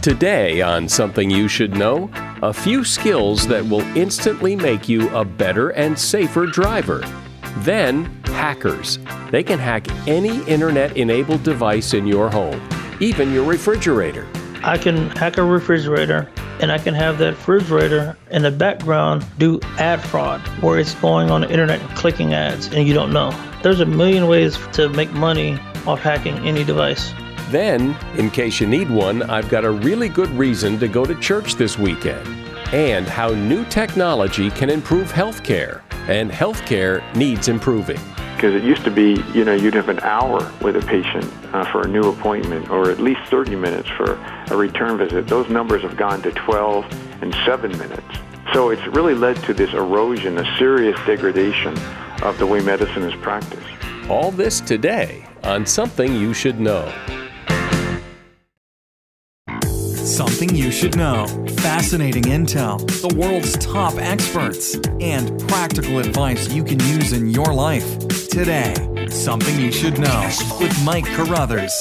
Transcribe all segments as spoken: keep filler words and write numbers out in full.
Today on Something You Should Know, a few skills that will instantly make you a better and safer driver. Then, hackers. They can hack any internet-enabled device in your home, even your refrigerator. I can hack a refrigerator, and I can have that refrigerator in the background do ad fraud, where it's going on the internet and clicking ads, and you don't know. There's a million ways to make money off hacking any device. Then, in case you need one, I've got a really good reason to go to church this weekend, and how new technology can improve healthcare, and healthcare needs improving. Because it used to be, you know, you'd have an hour with a patient uh, for a new appointment, or at least thirty minutes for a return visit. Those numbers have gone to twelve and seven minutes. So it's really led to this erosion, a serious degradation of the way medicine is practiced. All this today on Something You Should Know. Something you should know. Fascinating intel, the world's top experts, and practical advice you can use in your life. Today, Something You Should Know with Mike Carruthers.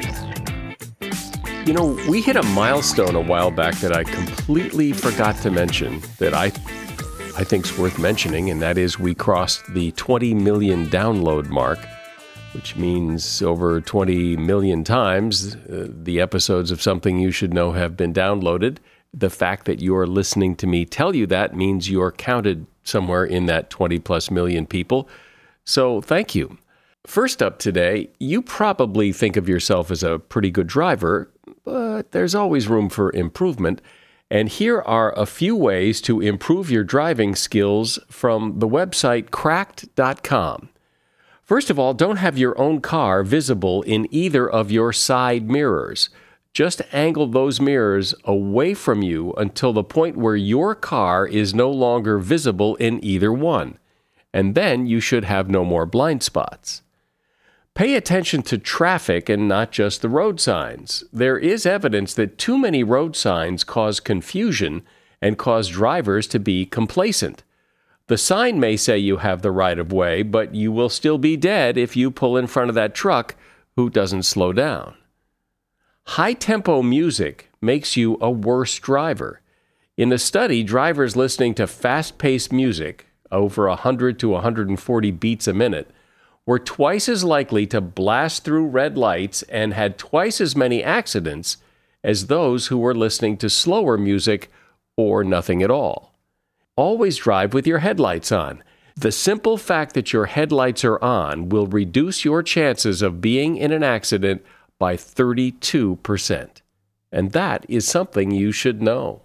You know, we hit a milestone a while back that I completely forgot to mention that I I think's worth mentioning, and that is we crossed the twenty million download mark, which means over twenty million times uh, the episodes of Something You Should Know have been downloaded. The fact that you're listening to me tell you that means you're counted somewhere in that twenty plus million people. So thank you. First up today, you probably think of yourself as a pretty good driver, but there's always room for improvement. And here are a few ways to improve your driving skills from the website cracked dot com. First of all, don't have your own car visible in either of your side mirrors. Just angle those mirrors away from you until the point where your car is no longer visible in either one. And then you should have no more blind spots. Pay attention to traffic and not just the road signs. There is evidence that too many road signs cause confusion and cause drivers to be complacent. The sign may say you have the right of way, but you will still be dead if you pull in front of that truck who doesn't slow down. High-tempo music makes you a worse driver. In the study, drivers listening to fast-paced music, over one hundred to one hundred forty beats a minute, were twice as likely to blast through red lights and had twice as many accidents as those who were listening to slower music or nothing at all. Always drive with your headlights on. The simple fact that your headlights are on will reduce your chances of being in an accident by thirty-two percent. And that is something you should know.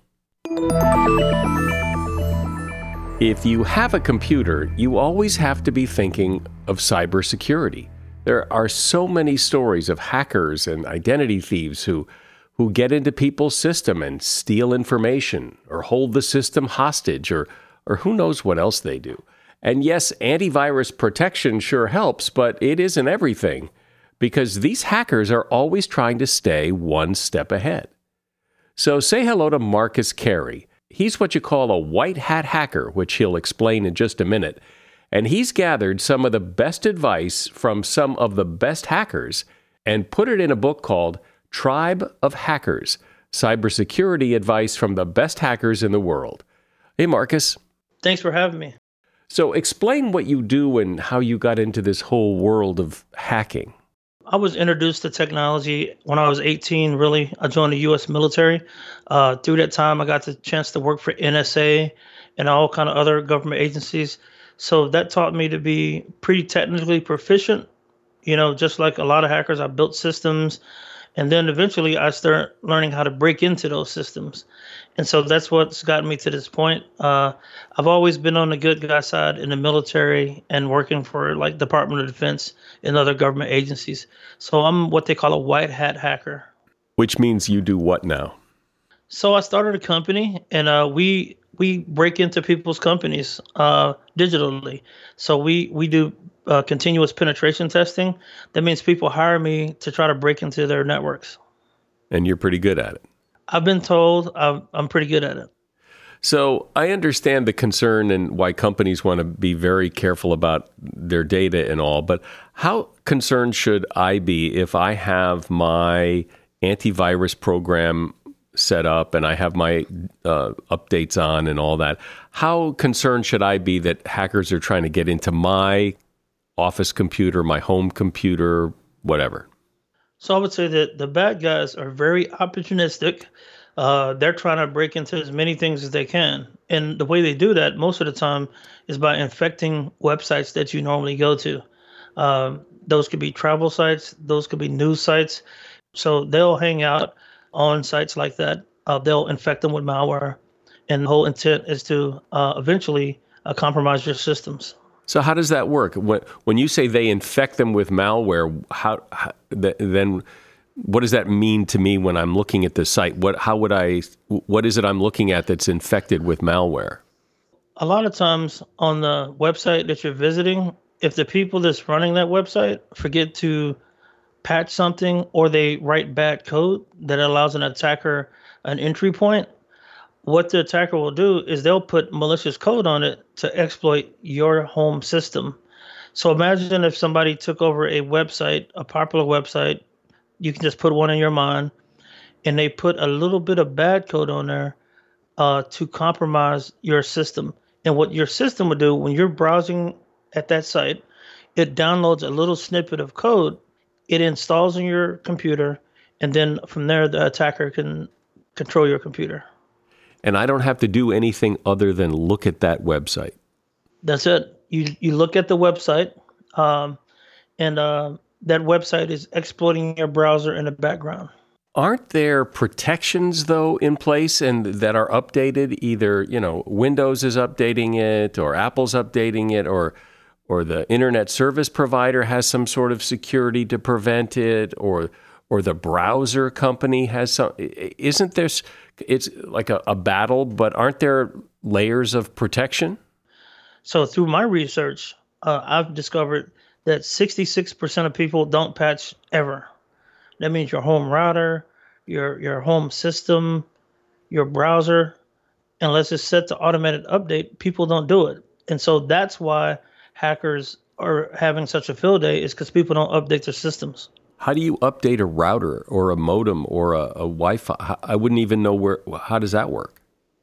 If you have a computer, you always have to be thinking of cybersecurity. There are so many stories of hackers and identity thieves who, who get into people's system and steal information or hold the system hostage or, or who knows what else they do. And yes, antivirus protection sure helps, but it isn't everything because these hackers are always trying to stay one step ahead. So say hello to Marcus Carey. He's what you call a white hat hacker, which he'll explain in just a minute. And he's gathered some of the best advice from some of the best hackers and put it in a book called Tribe of Hackers, Cybersecurity Advice from the Best Hackers in the World. Hey, Marcus. Thanks for having me. So explain what you do and how you got into this whole world of hacking. I was introduced to technology when I was eighteen, really. I joined the U S military. Uh, through that time, I got the chance to work for N S A and all kind of other government agencies. So that taught me to be pretty technically proficient. You know, just like a lot of hackers, I built systems. And then eventually I started learning how to break into those systems. And so that's what's gotten me to this point. Uh, I've always been on the good guy side in the military and working for like Department of Defense and other government agencies. So I'm what they call a white hat hacker. Which means you do what now? So I started a company and uh, we we break into people's companies uh, digitally. So we, we do uh, continuous penetration testing. That means people hire me to try to break into their networks. And you're pretty good at it. I've been told I'm, I'm pretty good at it. So I understand the concern and why companies want to be very careful about their data and all, but how concerned should I be if I have my antivirus program set up and I have my uh, updates on and all that. How concerned should I be that hackers are trying to get into my office computer, my home computer, whatever? So I would say that the bad guys are very opportunistic. Uh, they're trying to break into as many things as they can. And the way they do that most of the time is by infecting websites that you normally go to. Um, those could be travel sites. Those could be news sites. So they'll hang out on sites like that. Uh, they'll infect them with malware. And the whole intent is to uh, eventually uh, compromise your systems. So how does that work? When, when you say they infect them with malware, how, how then what does that mean to me when I'm looking at the site? What how would I what is it I'm looking at that's infected with malware? A lot of times on the website that you're visiting, if the people that's running that website forget to patch something or they write bad code that allows an attacker an entry point, what the attacker will do is they'll put malicious code on it to exploit your home system. So imagine if somebody took over a website, a popular website, you can just put one in your mind, and they put a little bit of bad code on there uh, to compromise your system. And what your system would do when you're browsing at that site, it downloads a little snippet of code, it installs on your computer, and then from there, the attacker can control your computer. And I don't have to do anything other than look at that website. That's it. You you look at the website, um, and uh, that website is exploiting your browser in the background. Aren't there protections, though, in place and that are updated? Either, you know, Windows is updating it or Apple's updating it or or the internet service provider has some sort of security to prevent it or or the browser company has some. Isn't there, it's like a, a battle, but aren't there layers of protection? So through my research, uh, I've discovered that sixty-six percent of people don't patch ever. That means your home router, your your home system, your browser, unless it's set to automated update, people don't do it. And so that's why hackers are having such a field day, is because people don't update their systems. How do you update a router or a modem or a, a Wi-Fi? I wouldn't even know where. How does that work?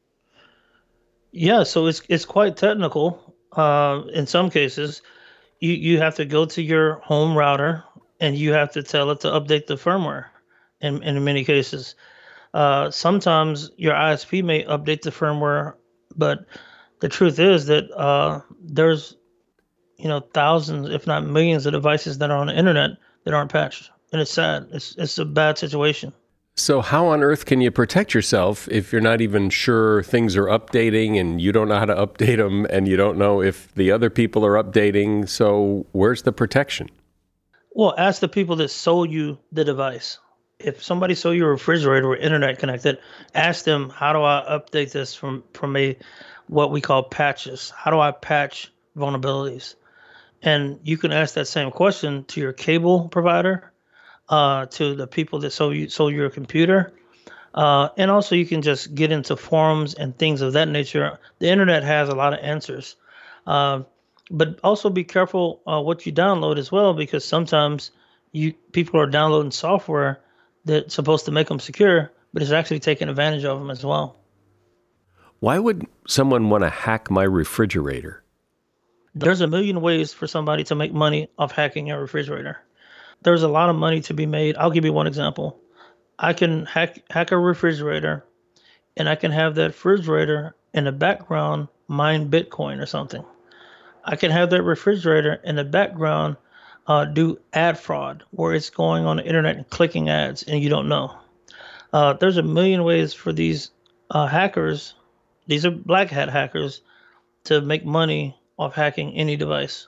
Yeah, so it's it's quite technical. Uh, in some cases, you you have to go to your home router and you have to tell it to update the firmware. In in many cases, uh, sometimes your I S P may update the firmware, but the truth is that uh, there's you know thousands, if not millions, of devices that are on the internet that aren't patched. And it's sad. It's it's a bad situation. So how on earth can you protect yourself if you're not even sure things are updating and you don't know how to update them and you don't know if the other people are updating? So where's the protection? Well, ask the people that sold you the device. If somebody sold you a refrigerator with internet connected, ask them, how do I update this from, from a what we call patches? How do I patch vulnerabilities? And you can ask that same question to your cable provider, uh, to the people that sold you sold your computer. Uh, and also you can just get into forums and things of that nature. The internet has a lot of answers. Uh, but also be careful uh, what you download as well, because sometimes you people are downloading software that's supposed to make them secure, but it's actually taking advantage of them as well. Why would someone want to hack my refrigerator? There's a million ways for somebody to make money off hacking your refrigerator. There's a lot of money to be made. I'll give you one example. I can hack hack a refrigerator, and I can have that refrigerator in the background mine Bitcoin or something. I can have that refrigerator in the background uh, do ad fraud, where it's going on the internet and clicking ads, and you don't know. Uh, there's a million ways for these uh, hackers, these are black hat hackers, to make money off hacking any device.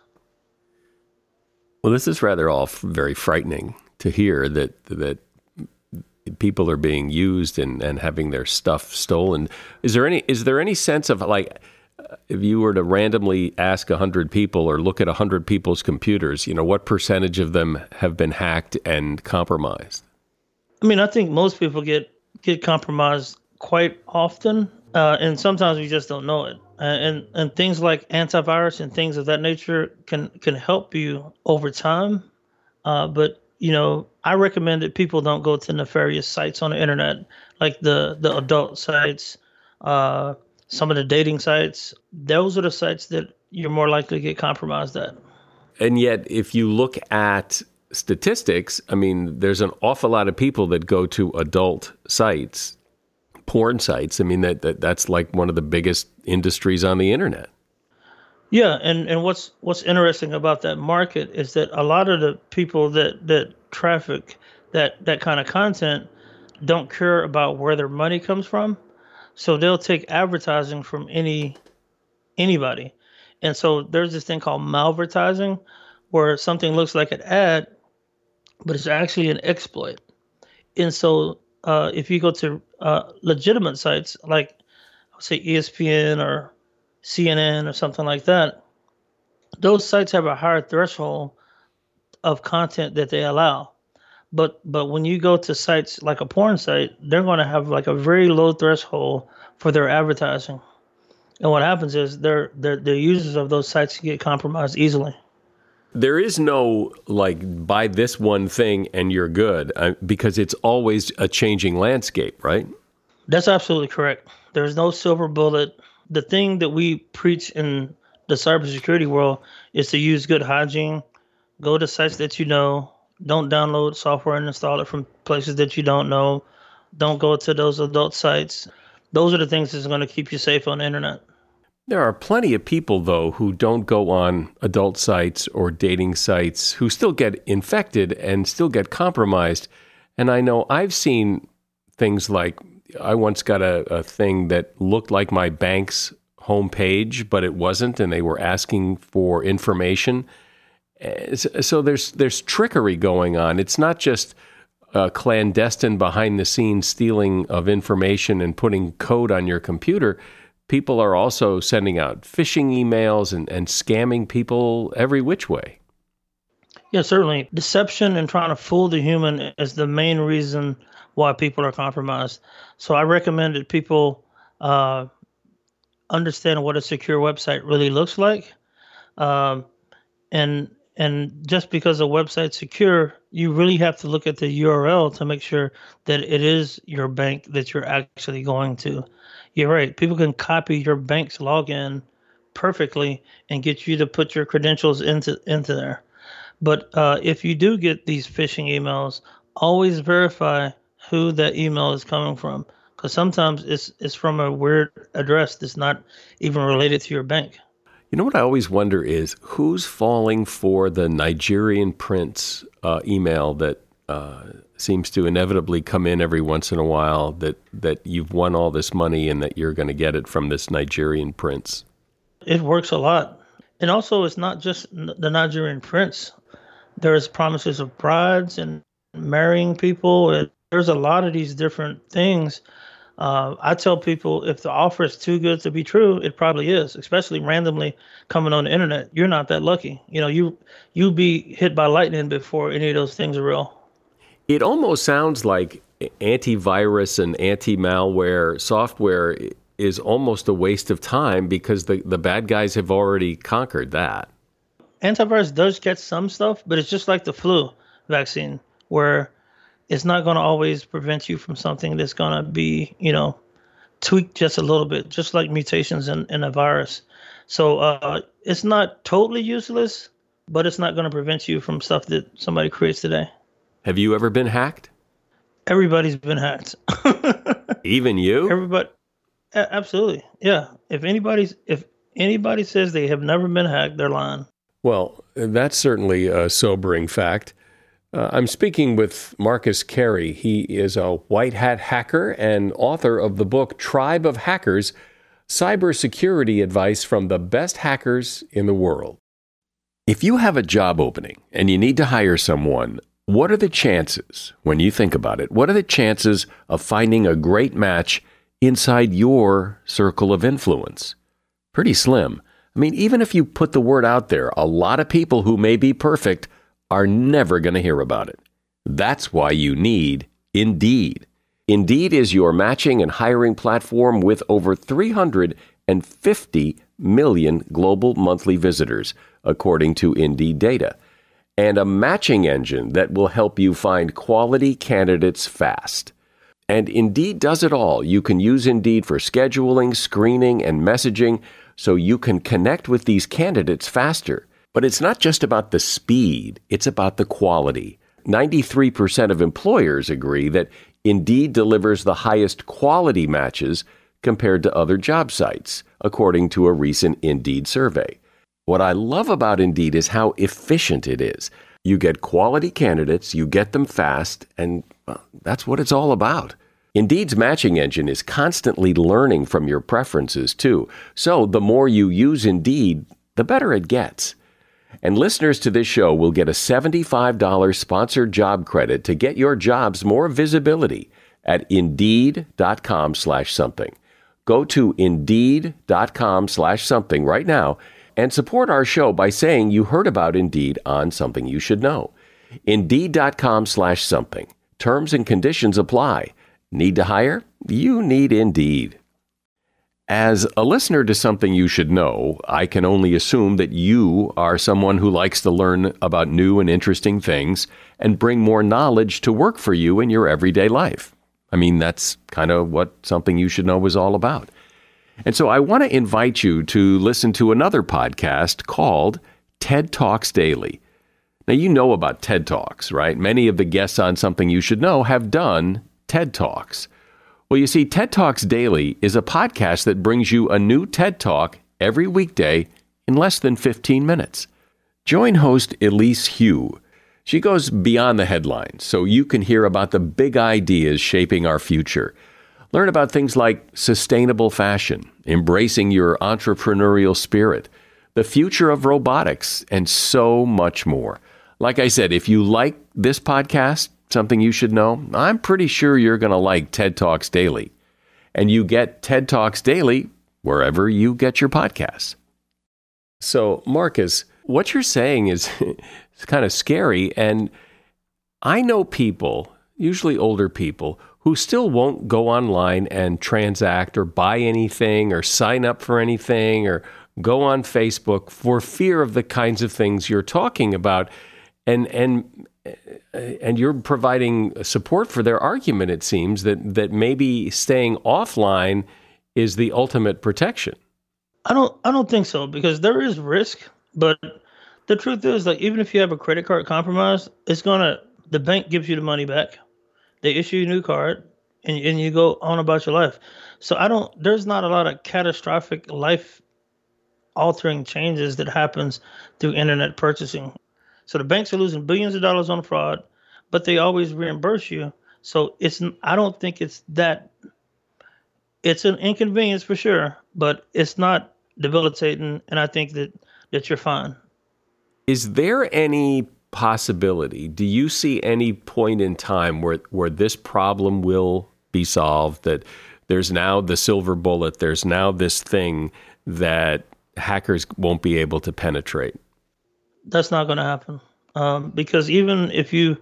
Well, this is rather all very frightening to hear that that people are being used and, and having their stuff stolen. Is there any is there any sense of, like, if you were to randomly ask a hundred people or look at a hundred people's computers, you know, what percentage of them have been hacked and compromised? I mean, I think most people get get compromised quite often, uh, and sometimes we just don't know it. Uh, and and things like antivirus and things of that nature can can help you over time, uh, but you know, I recommend that people don't go to nefarious sites on the internet, like the, the adult sites, uh, some of the dating sites. Those are the sites that you're more likely to get compromised at. And yet, if you look at statistics, I mean, there's an awful lot of people that go to adult sites, porn sites. I mean, that, that that's like one of the biggest industries on the internet. Yeah, and, and what's what's interesting about that market is that a lot of the people that, that traffic that, that kind of content don't care about where their money comes from. So they'll take advertising from any anybody. And so there's this thing called malvertising, where something looks like an ad, but it's actually an exploit. And so uh, if you go to uh, legitimate sites like, say, E S P N or C N N or something like that, those sites have a higher threshold of content that they allow. But but when you go to sites like a porn site, they're going to have like a very low threshold for their advertising. And what happens is their their the users of those sites get compromised easily. There is no, like, buy this one thing and you're good, uh, because it's always a changing landscape, right? That's absolutely correct. There's no silver bullet. The thing that we preach in the cybersecurity world is to use good hygiene. Go to sites that you know. Don't download software and install it from places that you don't know. Don't go to those adult sites. Those are the things that's going to keep you safe on the internet. There are plenty of people, though, who don't go on adult sites or dating sites who still get infected and still get compromised. And I know I've seen things like, I once got a, a thing that looked like my bank's homepage, but it wasn't, and they were asking for information. So there's there's trickery going on. It's not just uh, clandestine behind-the-scenes stealing of information and putting code on your computer. People are also sending out phishing emails and, and scamming people every which way. Yeah, certainly. Deception and trying to fool the human is the main reason why people are compromised. So I recommend that people uh, understand what a secure website really looks like. Um, and and just because a website's secure, you really have to look at the U R L to make sure that it is your bank that you're actually going to. You're right. People can copy your bank's login perfectly and get you to put your credentials into into there. But uh, if you do get these phishing emails, always verify who that email is coming from, because sometimes it's it's from a weird address that's not even related to your bank. You know what I always wonder is who's falling for the Nigerian prince uh, email that uh, seems to inevitably come in every once in a while, that, that you've won all this money and that you're going to get it from this Nigerian prince. It works a lot. And also, it's not just the Nigerian prince. There's promises of brides and marrying people. There's a lot of these different things. Uh, I tell people, if the offer is too good to be true, it probably is, especially randomly coming on the internet. You're not that lucky. You know, you, you'll be hit by lightning before any of those things are real. It almost sounds like antivirus and anti-malware software is almost a waste of time because the, the bad guys have already conquered that. Antivirus does catch some stuff, but it's just like the flu vaccine, where it's not going to always prevent you from something that's going to be, you know, tweaked just a little bit, just like mutations in, in a virus. So uh, it's not totally useless, but it's not going to prevent you from stuff that somebody creates today. Have you ever been hacked? Everybody's been hacked. Even you? Everybody. Absolutely. Yeah. If anybody's, if anybody says they have never been hacked, they're lying. Well, that's certainly a sobering fact. Uh, I'm speaking with Marcus Carey. He is a white hat hacker and author of the book Tribe of Hackers, Cybersecurity Advice from the Best Hackers in the World. If you have a job opening and you need to hire someone, what are the chances, when you think about it, what are the chances of finding a great match inside your circle of influence? Pretty slim. I mean, even if you put the word out there, a lot of people who may be perfect are never going to hear about it. That's why you need Indeed. Indeed is your matching and hiring platform with over three hundred fifty million global monthly visitors, according to Indeed data. and a matching engine that will help you find quality candidates fast. And Indeed does it all. You can use Indeed for scheduling, screening, and messaging so you can connect with these candidates faster. But it's not just about the speed, it's about the quality. ninety-three percent of employers agree that Indeed delivers the highest quality matches compared to other job sites, according to a recent Indeed survey. What I love about Indeed is how efficient it is. You get quality candidates, you get them fast, and well, that's what it's all about. Indeed's matching engine is constantly learning from your preferences, too. So the more you use Indeed, the better it gets. And listeners to this show will get a seventy-five dollars sponsored job credit to get your jobs more visibility at Indeed.com slash something. Go to Indeed.com slash something right now and support our show by saying you heard about Indeed on Something You Should Know. Indeed.com slash something. Terms and conditions apply. Need to hire? You need Indeed. As a listener to Something You Should Know, I can only assume that you are someone who likes to learn about new and interesting things and bring more knowledge to work for you in your everyday life. I mean, that's kind of what Something You Should Know is all about. And so I want to invite you to listen to another podcast called TED Talks Daily. Now, you know about TED Talks, right? Many of the guests on Something You Should Know have done TED Talks. Well, you see, TED Talks Daily is a podcast that brings you a new TED Talk every weekday in less than fifteen minutes. Join host Elise Hu. She goes beyond the headlines, so you can hear about the big ideas shaping our future. Learn about things like sustainable fashion, embracing your entrepreneurial spirit, the future of robotics, and so much more. Like I said, if you like this podcast, Something You Should Know, I'm pretty sure you're going to like TED Talks Daily. And you get TED Talks Daily wherever you get your podcasts. So, Marcus, what you're saying is it's kind of scary. And I know people, usually older people, who still won't go online and transact or buy anything or sign up for anything or go on Facebook for fear of the kinds of things you're talking about. And and and you're providing support for their argument, it seems, that, that maybe staying offline is the ultimate protection. I don't I don't think so, because there is risk, but the truth is, like, even if you have a credit card compromise, it's gonna the bank gives you the money back. They issue you a new card, and, and you go on about your life. So I don't, there's not a lot of catastrophic life-altering changes that happens through internet purchasing. So the banks are losing billions of dollars on fraud, but they always reimburse you. So it's, I don't think it's that, it's an inconvenience for sure, but it's not debilitating, and I think that, that you're fine. Is there any possibility, do you see any point in time where, where this problem will be solved, that there's now the silver bullet, there's now this thing that hackers won't be able to penetrate? That's not going to happen, um, because even if you,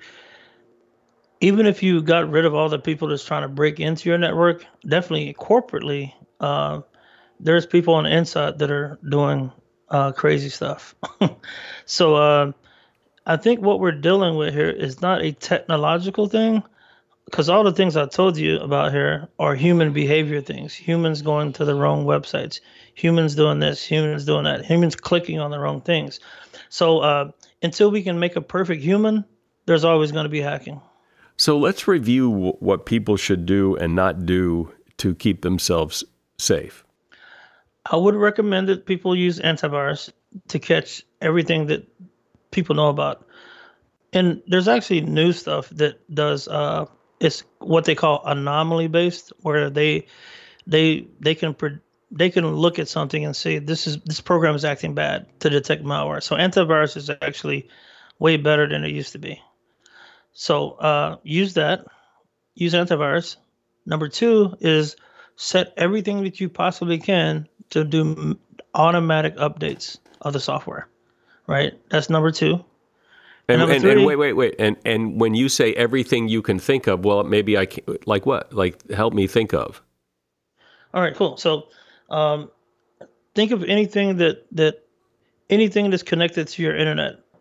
even if you got rid of all the people that's trying to break into your network, definitely corporately, uh, there's people on the inside that are doing uh, crazy stuff. so uh, I think what we're dealing with here is not a technological thing, because all the things I told you about here are human behavior things. Humans going to the wrong websites, humans doing this, humans doing that, humans clicking on the wrong things. So uh, until we can make a perfect human, there's always going to be hacking. So let's review w- what people should do and not do to keep themselves safe. I would recommend that people use antivirus to catch everything that people know about. And there's actually new stuff that does, uh, it's what they call anomaly based, where they they they can pre- they can look at something and say, this is this program is acting bad, to detect malware. So antivirus is actually way better than it used to be. So uh, use that, use antivirus. Number two is set everything that you possibly can to do automatic updates of the software, right? That's number two. And, and, and, three, and wait, wait, wait. And and when you say everything you can think of, well, maybe I can, like what? Like, help me think of. All right, cool. So um, think of anything that, that anything that's connected to your internet.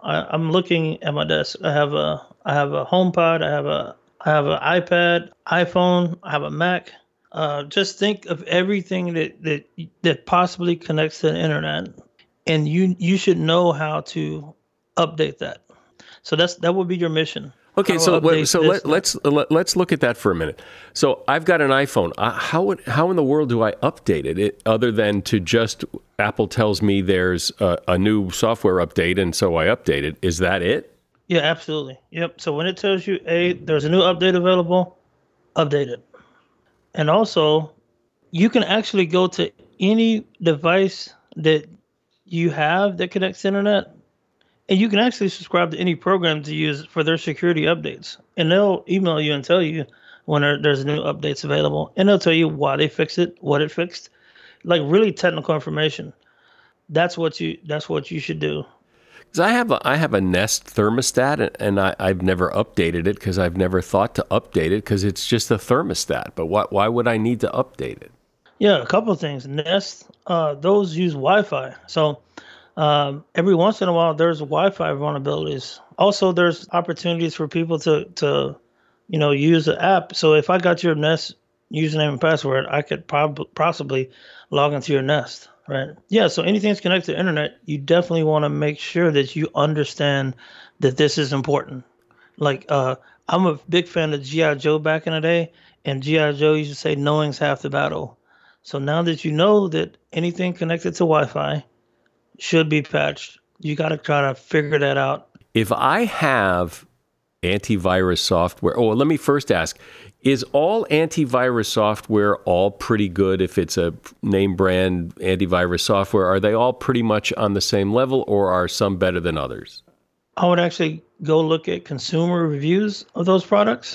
I, I'm looking at my desk. I have a I have a HomePod. I have a I have an iPad, iPhone. I have a Mac. Uh, just think of everything that, that that possibly connects to the internet, and you you should know how to update that. So that's that would be your mission. Okay, so let, so let, let's let, let's look at that for a minute. So I've got an iPhone. Uh, how would, how in the world do I update it, it other than to just Apple tells me there's a, a new software update, and so I update it? Is that it? Yeah, absolutely. Yep. So when it tells you, hey, there's a new update available, update it. And also, you can actually go to any device that you have that connects to the internet, and you can actually subscribe to any program to use for their security updates. And they'll email you and tell you when there, there's new updates available. And they'll tell you why they fixed it, what it fixed. Like really technical information. That's what you that's what you should do. Because I have a, I have a Nest thermostat, and I, I've never updated it because I've never thought to update it because it's just a thermostat. But why, why would I need to update it? Yeah, a couple of things. Nest, uh, those use Wi-Fi. So Um, every once in a while, there's Wi-Fi vulnerabilities. Also, there's opportunities for people to, to, you know, use the app. So if I got your Nest username and password, I could prob- possibly log into your Nest, right? Yeah. So anything that's connected to the internet, you definitely want to make sure that you understand that this is important. Like, uh, I'm a big fan of G I. Joe back in the day, and G I. Joe used to say, "Knowing's half the battle." So now that you know that anything connected to Wi-Fi should be patched, you got to try to figure that out. If I have antivirus software, oh, let me first ask, is all antivirus software all pretty good if it's a name brand antivirus software? Are they all pretty much on the same level, or are some better than others? I would actually go look at consumer reviews of those products.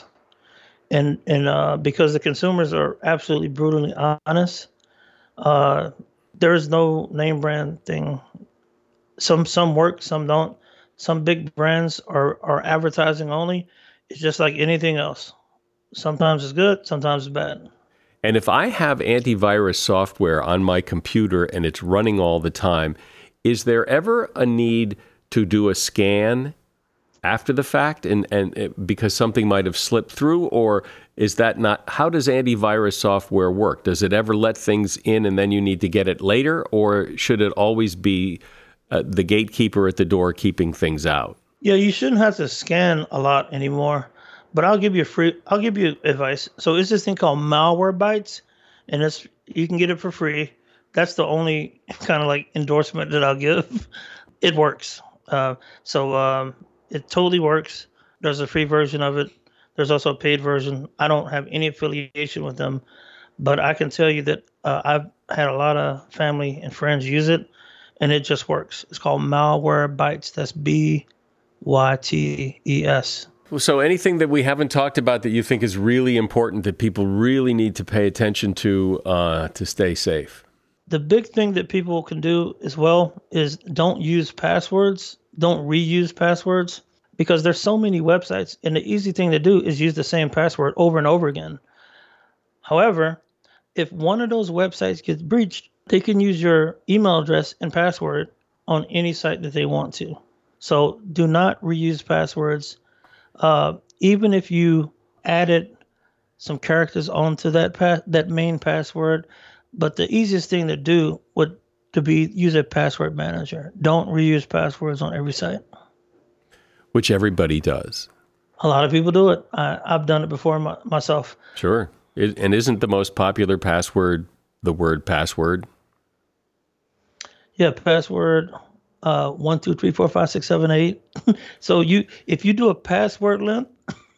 And, and uh, because the consumers are absolutely brutally honest, uh, there is no name brand thing. Some some work, some don't. Some big brands are, are advertising only. It's just like anything else. Sometimes it's good, sometimes it's bad. And if I have antivirus software on my computer and it's running all the time, is there ever a need to do a scan after the fact and, and it, because something might have slipped through? Or is that not, how does antivirus software work? Does it ever let things in and then you need to get it later? Or should it always be uh, the gatekeeper at the door keeping things out? Yeah, you shouldn't have to scan a lot anymore. But I'll give you free, I'll give you advice. So it's this thing called Malwarebytes, and it's, you can get it for free. That's the only kind of like endorsement that I'll give. It works. Uh, so um, it totally works. There's a free version of it. There's also a paid version. I don't have any affiliation with them, but I can tell you that uh, I've had a lot of family and friends use it, and it just works. It's called Malwarebytes. That's B Y T E S. So anything that we haven't talked about that you think is really important that people really need to pay attention to uh, to stay safe? The big thing that people can do as well is don't use passwords. Don't reuse passwords, because there's so many websites, and the easy thing to do is use the same password over and over again. However, if one of those websites gets breached, they can use your email address and password on any site that they want to. So do not reuse passwords. Uh, even if you added some characters onto that pa- that main password, but the easiest thing to do would to be use a password manager. Don't reuse passwords on every site. Which everybody does. A lot of people do it. I, I've done it before my, myself. Sure. It, and isn't the most popular password the word password? Yeah, password. Uh, one, two, three, four, five, six, seven, eight. So you, if you do a password length,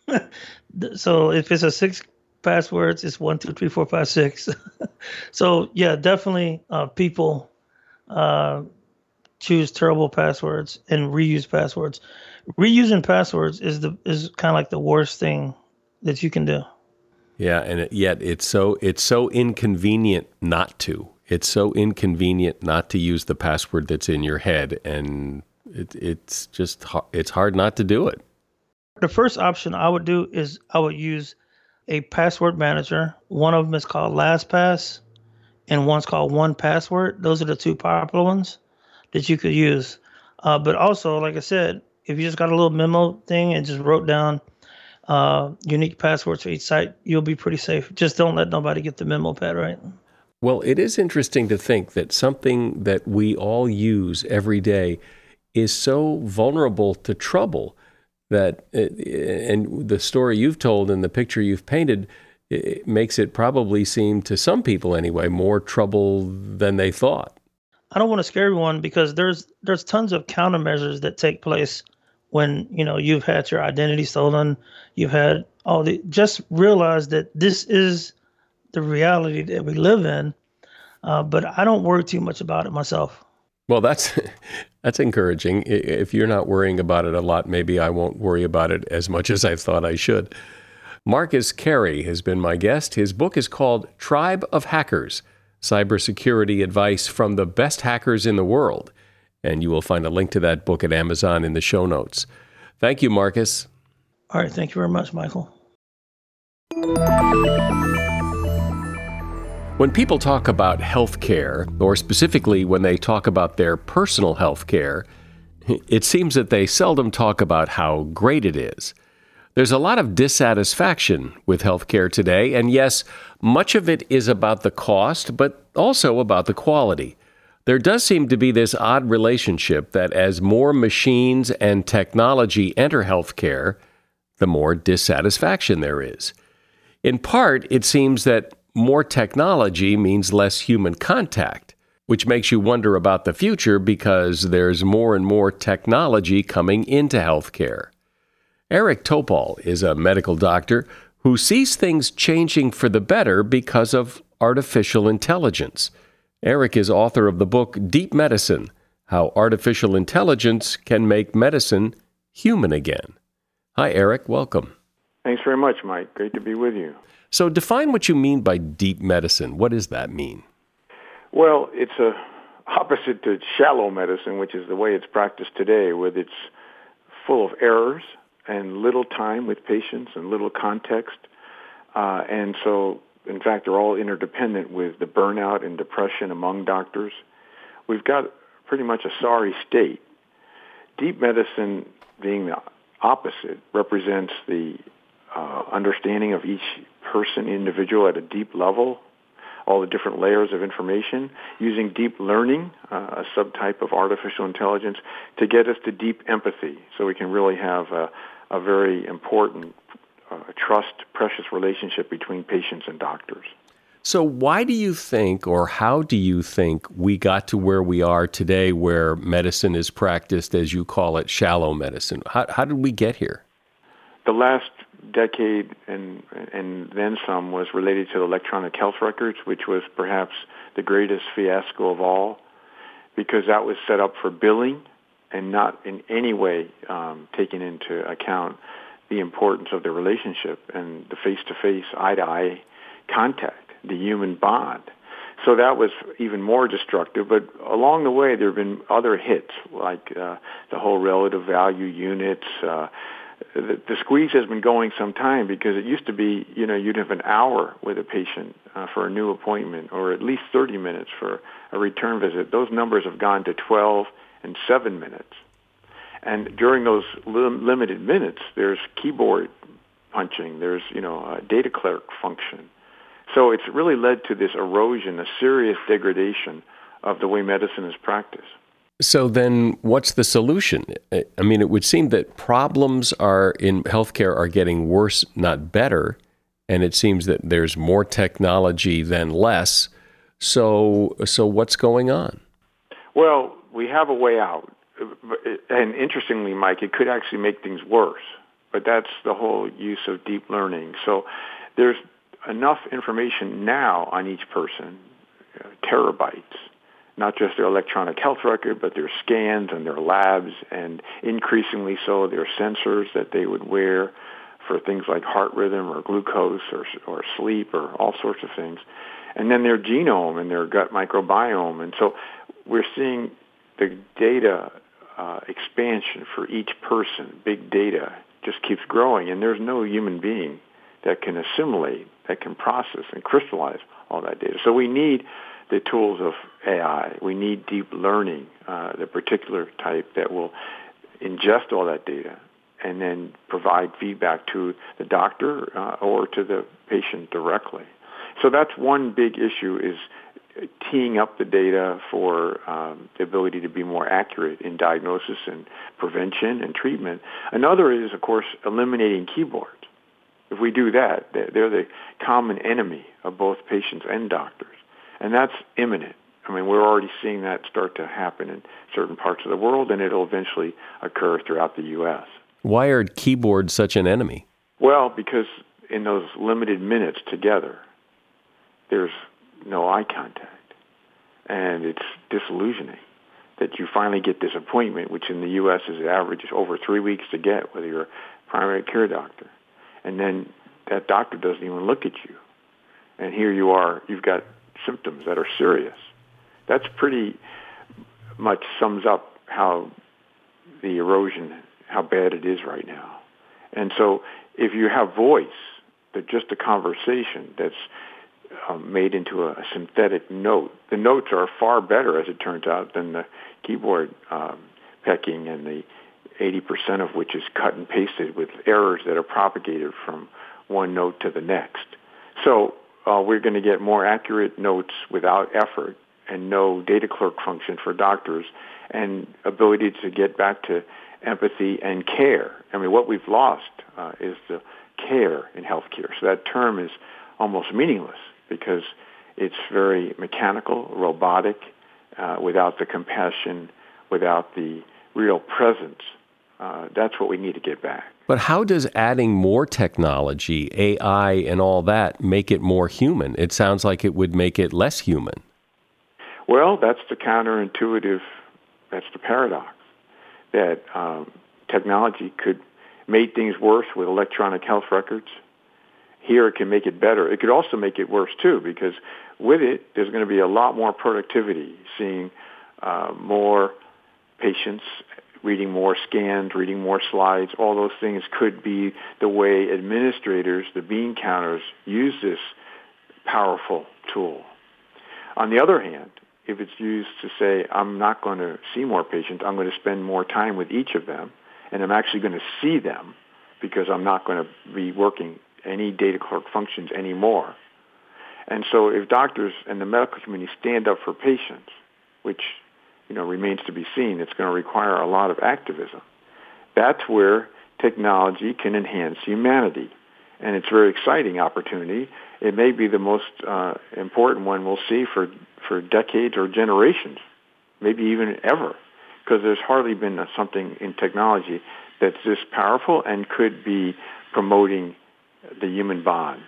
so if it's a six passwords, it's one, two, three, four, five, six. So yeah, definitely, uh, people uh, choose terrible passwords and reuse passwords. Reusing passwords is the is kind of like the worst thing that you can do. Yeah, and it, yet it's so it's so inconvenient not to. It's so inconvenient not to use the password that's in your head, and it, it's just it's hard not to do it. The first option I would do is I would use a password manager. One of them is called LastPass, and one's called one Password. Those are the two popular ones that you could use. Uh, but also, like I said, if you just got a little memo thing and just wrote down uh, unique passwords for each site, you'll be pretty safe. Just don't let nobody get the memo pad, right? Well, it is interesting to think that something that we all use every day is so vulnerable to trouble that, it, and the story you've told and the picture you've painted, it makes it probably seem, to some people anyway, more trouble than they thought. I don't want to scare everyone because there's there's tons of countermeasures that take place when you know you've had your identity stolen, you've had all the. Just realize that this is the reality that we live in, uh, but I don't worry too much about it myself. Well, that's that's encouraging. If you're not worrying about it a lot, maybe I won't worry about it as much as I thought I should. Marcus Carey has been my guest. His book is called Tribe of Hackers, Cybersecurity Advice from the Best Hackers in the World. And you will find a link to that book at Amazon in the show notes. Thank you, Marcus. All right. Thank you very much, Michael. When people talk about healthcare, or specifically when they talk about their personal healthcare, it seems that they seldom talk about how great it is. There's a lot of dissatisfaction with healthcare today, and yes, much of it is about the cost, but also about the quality. There does seem to be this odd relationship that as more machines and technology enter healthcare, the more dissatisfaction there is. In part, it seems that more technology means less human contact, which makes you wonder about the future because there's more and more technology coming into healthcare. Eric Topol is a medical doctor who sees things changing for the better because of artificial intelligence. Eric is author of the book Deep Medicine: How Artificial Intelligence Can Make Medicine Human Again. Hi, Eric. Welcome. Thanks very much, Mike. Great to be with you. So define what you mean by deep medicine. What does that mean? Well, it's a opposite to shallow medicine, which is the way it's practiced today, with it's full of errors and little time with patients and little context. Uh, and so, in fact, they're all interdependent with the burnout and depression among doctors. We've got pretty much a sorry state. Deep medicine, being the opposite, represents the uh, understanding of each person, individual at a deep level, all the different layers of information, using deep learning, uh, a subtype of artificial intelligence, to get us to deep empathy so we can really have a, a very important uh, trust, precious relationship between patients and doctors. So why do you think, or how do you think, we got to where we are today where medicine is practiced, as you call it, shallow medicine? How, how did we get here? The last decade and and then some was related to electronic health records, which was perhaps the greatest fiasco of all, because that was set up for billing and not in any way um, taking into account the importance of the relationship and the face-to-face, eye-to-eye contact, the human bond. So that was even more destructive. But along the way, there have been other hits, like uh, the whole relative value units. Uh, the, the squeeze has been going some time because it used to be, you know, you'd have an hour with a patient uh, for a new appointment, or at least thirty minutes for a return visit. Those numbers have gone to twelve and seven minutes. And during those lim- limited minutes, there's keyboard punching, there's, you know, a data clerk function. So it's really led to this erosion, a serious degradation of the way medicine is practiced. So then what's the solution? I mean, it would seem that problems are in healthcare are getting worse, not better. And it seems that there's more technology than less. So, so what's going on? Well, we have a way out. And interestingly, Mike, it could actually make things worse. But that's the whole use of deep learning. So there's enough information now on each person, uh, terabytes, not just their electronic health record, but their scans and their labs, and increasingly so their sensors that they would wear for things like heart rhythm or glucose or, or sleep or all sorts of things. And then their genome and their gut microbiome. And so we're seeing the data uh, expansion for each person, big data, just keeps growing. And there's no human being that can assimilate, that can process and crystallize all that data. So we need the tools of A I. We need deep learning, uh, the particular type that will ingest all that data and then provide feedback to the doctor uh, or to the patient directly. So that's one big issue, is teeing up the data for um, the ability to be more accurate in diagnosis and prevention and treatment. Another is, of course, eliminating keyboards. If we do that, they're the common enemy of both patients and doctors. And that's imminent. I mean, we're already seeing that start to happen in certain parts of the world, and it'll eventually occur throughout the U S. Why are keyboards such an enemy? Well, because in those limited minutes together, there's no eye contact. And it's disillusioning that you finally get this appointment, which in the U S is average over three weeks to get, whether you're a primary care doctor. And then that doctor doesn't even look at you. And here you are, you've got symptoms that are serious. That's pretty much sums up how the erosion, how bad it is right now. And so if you have voice, that just a conversation that's um, made into a, a synthetic note, the notes are far better, as it turns out, than the keyboard um, pecking, and the eighty percent of which is cut and pasted with errors that are propagated from one note to the next. So uh, we're going to get more accurate notes without effort, and no data clerk function for doctors, and ability to get back to empathy and care. I mean, what we've lost uh, is the care in healthcare. So that term is almost meaningless because it's very mechanical, robotic, uh, without the compassion, without the real presence. Uh, that's what we need to get back. But how does adding more technology, A I and all that, make it more human? It sounds like it would make it less human. Well, that's the counterintuitive, that's the paradox, that um, technology could make things worse with electronic health records. Here it can make it better. It could also make it worse, too, because with it, there's going to be a lot more productivity, seeing uh, more patients, reading more scans, reading more slides. All those things could be the way administrators, the bean counters, use this powerful tool. On the other hand, if it's used to say, I'm not going to see more patients, I'm going to spend more time with each of them, and I'm actually going to see them because I'm not going to be working any data clerk functions anymore. And so if doctors and the medical community stand up for patients, which you know remains to be seen, it's going to require a lot of activism. That's where technology can enhance humanity. And it's a very exciting opportunity. It may be the most uh, important one we'll see for, for decades or generations, maybe even ever, because there's hardly been a, something in technology that's this powerful and could be promoting the human bond.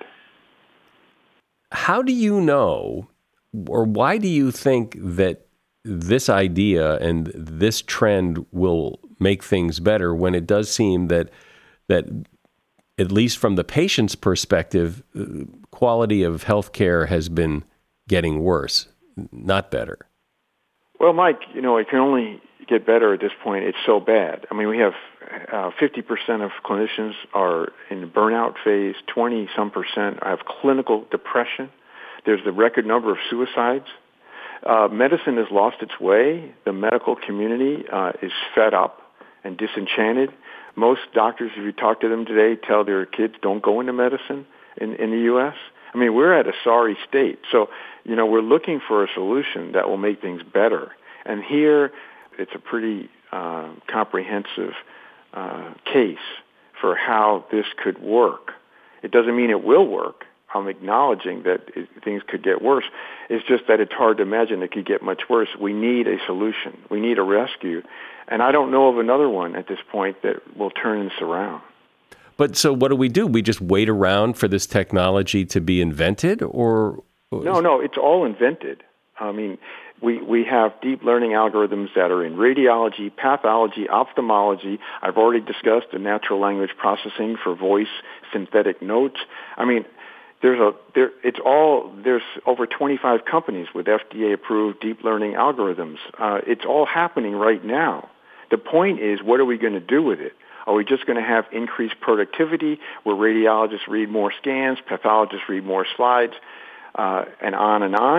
How do you know, or why do you think that this idea and this trend will make things better when it does seem that that at least from the patient's perspective, quality of healthcare has been getting worse, not better? Well, Mike, you know, it can only get better at this point. It's so bad. I mean, we have uh, fifty percent of clinicians are in the burnout phase, twenty some percent have clinical depression. There's the record number of suicides. Uh, medicine has lost its way. The medical community uh, is fed up and disenchanted. Most doctors, if you talk to them today, tell their kids don't go into medicine in, in the U S. I mean, we're at a sorry state. So, you know, we're looking for a solution that will make things better. And here, it's a pretty uh, comprehensive uh, case for how this could work. It doesn't mean it will work. I'm acknowledging that it, things could get worse. It's just that it's hard to imagine it could get much worse. We need a solution. We need a rescue. And I don't know of another one at this point that will turn this around. But so what do we do? We just wait around for this technology to be invented? or? No, no, it's all invented. I mean, we, we have deep learning algorithms that are in radiology, pathology, ophthalmology. I've already discussed the natural language processing for voice synthetic notes. I mean, There's a there. It's all there's over twenty-five companies with F D A-approved deep learning algorithms. Uh, it's all happening right now. The point is, what are we going to do with it? Are we just going to have increased productivity where radiologists read more scans, pathologists read more slides, uh, and on and on?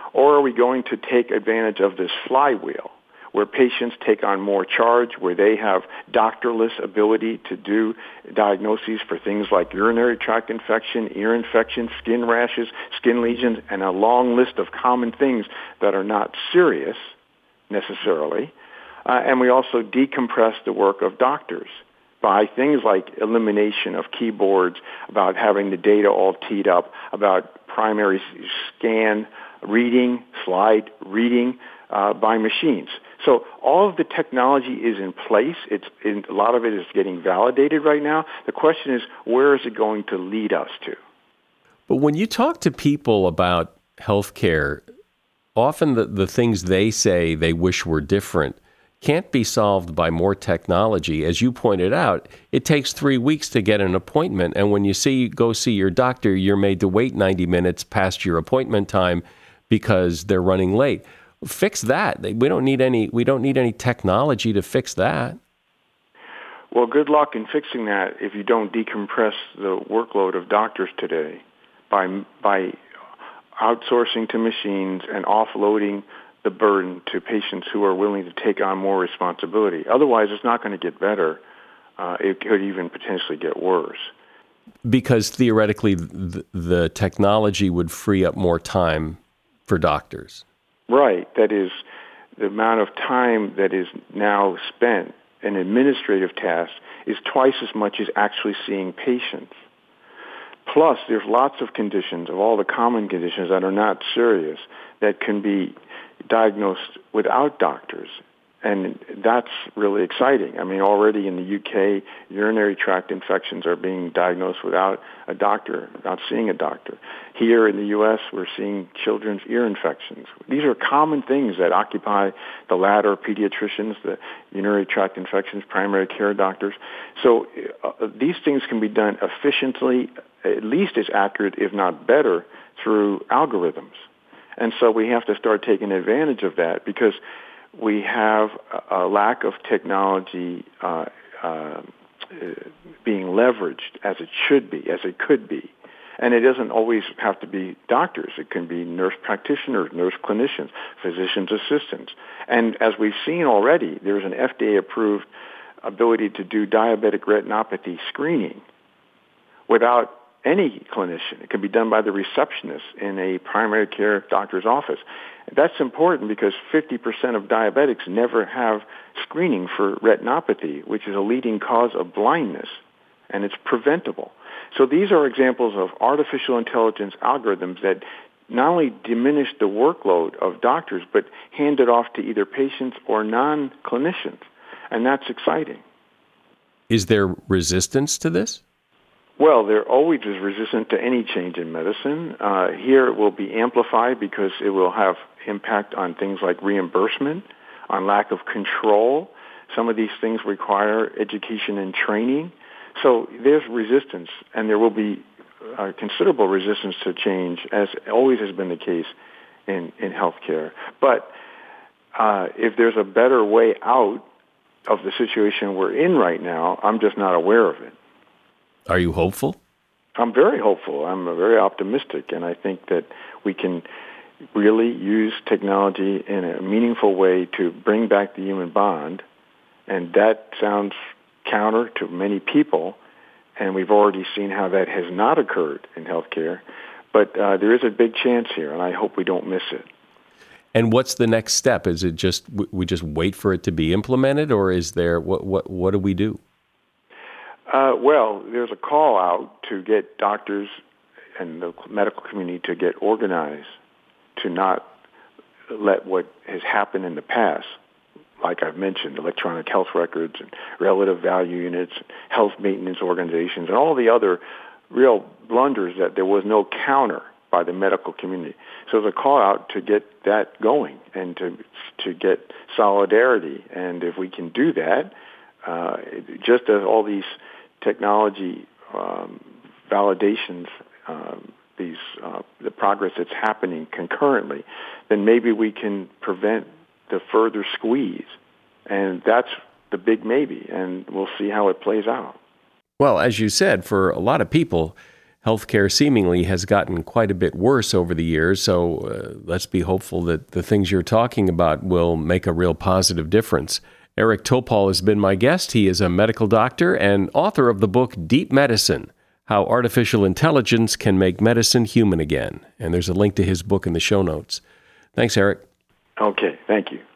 Or are we going to take advantage of this flywheel where patients take on more charge, where they have doctorless ability to do diagnoses for things like urinary tract infection, ear infection, skin rashes, skin lesions, and a long list of common things that are not serious necessarily. Uh, and we also decompress the work of doctors by things like elimination of keyboards, about having the data all teed up, about primary scan reading, slide reading uh, by machines. So all of the technology is in place. It's in, a lot of it is getting validated right now. The question is, where is it going to lead us to? But when you talk to people about healthcare, often the, the things they say they wish were different can't be solved by more technology. As you pointed out, it takes three weeks to get an appointment, and when you see go see your doctor, you're made to wait ninety minutes past your appointment time because they're running late. Fix that. We don't need any. We don't need any technology to fix that. Well, good luck in fixing that if you don't decompress the workload of doctors today by by outsourcing to machines and offloading the burden to patients who are willing to take on more responsibility. Otherwise, it's not going to get better. Uh, it could even potentially get worse. Because theoretically, the, the technology would free up more time for doctors. Right. That is, the amount of time that is now spent in administrative tasks is twice as much as actually seeing patients. Plus, there's lots of conditions, of all the common conditions that are not serious, that can be diagnosed without doctors. And that's really exciting. I mean, already in the U K, urinary tract infections are being diagnosed without a doctor, without seeing a doctor. Here in the U S, we're seeing children's ear infections. These are common things that occupy the latter pediatricians, the urinary tract infections, primary care doctors. So uh, these things can be done efficiently, at least as accurate, if not better, through algorithms. And so we have to start taking advantage of that because we have a lack of technology uh, uh, being leveraged as it should be, as it could be. And it doesn't always have to be doctors. It can be nurse practitioners, nurse clinicians, physician's assistants. And as we've seen already, there's an F D A-approved ability to do diabetic retinopathy screening without any clinician. It can be done by the receptionist in a primary care doctor's office. That's important because fifty percent of diabetics never have screening for retinopathy, which is a leading cause of blindness, and it's preventable. So these are examples of artificial intelligence algorithms that not only diminish the workload of doctors, but hand it off to either patients or non-clinicians, and that's exciting. Is there resistance to this? Well, there always is resistance to any change in medicine. Uh, here it will be amplified because it will have impact on things like reimbursement, on lack of control. Some of these things require education and training. So there's resistance, and there will be uh, considerable resistance to change, as always has been the case in, in healthcare. But uh, if there's a better way out of the situation we're in right now, I'm just not aware of it. Are you hopeful? I'm very hopeful. I'm very optimistic, and I think that we can really use technology in a meaningful way to bring back the human bond, and that sounds counter to many people, and we've already seen how that has not occurred in healthcare, but uh, there is a big chance here, and I hope we don't miss it. And what's the next step? Is it just we just wait for it to be implemented, or is there what what what do we do? Uh, well, there's a call out to get doctors and the medical community to get organized, to not let what has happened in the past, like I've mentioned, electronic health records and relative value units, health maintenance organizations, and all the other real blunders that there was no counter by the medical community. So there's a call out to get that going and to to get solidarity. And if we can do that, uh, just as all these technology um, validations, um, these uh, the progress that's happening concurrently, then maybe we can prevent the further squeeze. And that's the big maybe, and we'll see how it plays out. Well, as you said, for a lot of people, healthcare seemingly has gotten quite a bit worse over the years, so uh, let's be hopeful that the things you're talking about will make a real positive difference. Eric Topol has been my guest. He is a medical doctor and author of the book Deep Medicine, How Artificial Intelligence Can Make Medicine Human Again. And there's a link to his book in the show notes. Thanks, Eric. Okay, thank you.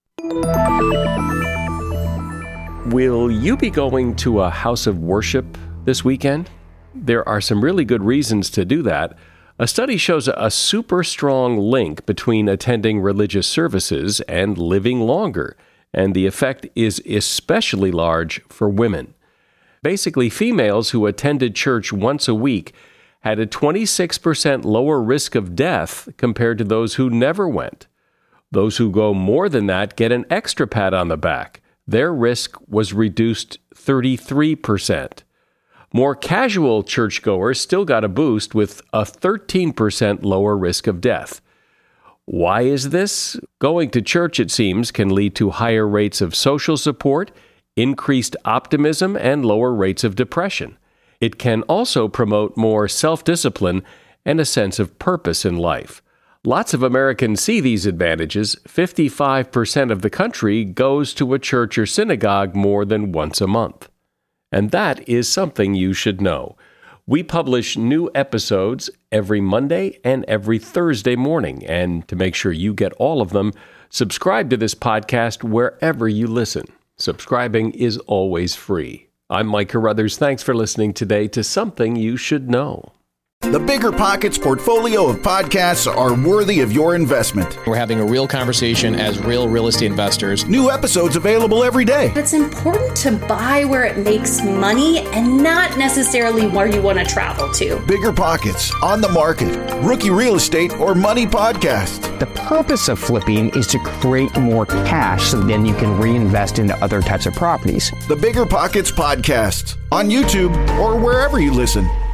Will you be going to a house of worship this weekend? There are some really good reasons to do that. A study shows a super strong link between attending religious services and living longer, and the effect is especially large for women. Basically, females who attended church once a week had a twenty-six percent lower risk of death compared to those who never went. Those who go more than that get an extra pat on the back. Their risk was reduced thirty-three percent. More casual churchgoers still got a boost with a thirteen percent lower risk of death. Why is this? Going to church, it seems, can lead to higher rates of social support, increased optimism, and lower rates of depression. It can also promote more self-discipline and a sense of purpose in life. Lots of Americans see these advantages. fifty-five percent of the country goes to a church or synagogue more than once a month. And that is something you should know. We publish new episodes every Monday and every Thursday morning. And to make sure you get all of them, subscribe to this podcast wherever you listen. Subscribing is always free. I'm Mike Carruthers. Thanks for listening today to Something You Should Know. The Bigger Pockets portfolio of podcasts are worthy of your investment. We're having a real conversation as real real estate investors. New episodes available every day. It's important to buy where it makes money and not necessarily where you want to travel to. Bigger Pockets, On the Market, Rookie Real Estate, or Money Podcast. The purpose of flipping is to create more cash so then you can reinvest into other types of properties. The Bigger Pockets Podcast on YouTube or wherever you listen.